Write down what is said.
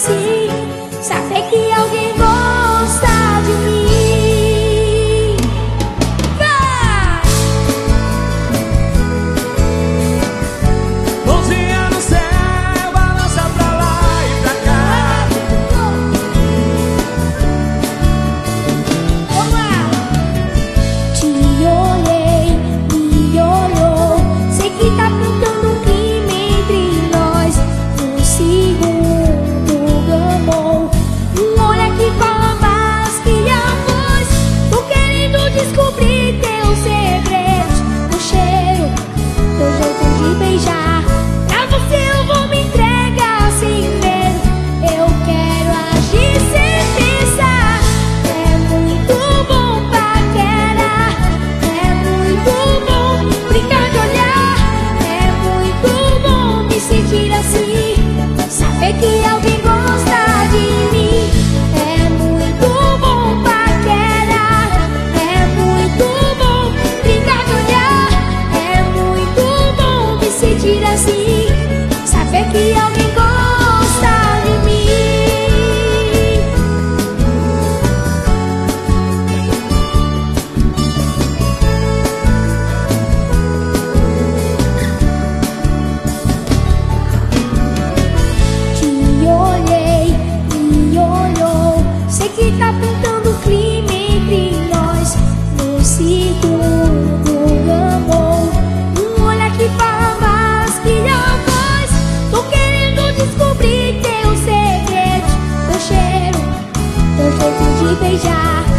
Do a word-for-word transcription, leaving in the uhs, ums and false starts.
assim, saber que alguém gosta de mim. Vai! Mãozinha no céu, balança pra lá e pra cá. Vamos lá! Te olhei, me olhou, sei que tá pintando um crime entre nós. Um segundo gamou, um olhar que fala mais que a voz. Tô querendo descobrir teus segredos, o cheiro, teu jeito de beijar. Pra você eu vou me entregar sem medo, eu quero agir sem pensar. É muito bom paquerar, é muito bom brincar de olhar, é muito bom me sentir assim, saber que alguém gosta de mim. É muito bom paquerar, é muito bom brincar de olhar, é muito bom me sentir assim, saber que alguém gosta de mim. Te olhei, me olhou, sei que tá pintando um crime entre nós. No segundo gamou, um olhar que fala mais que a voz. Tô querendo descobrir teus segredos, teu cheiro, teu jeito de beijar.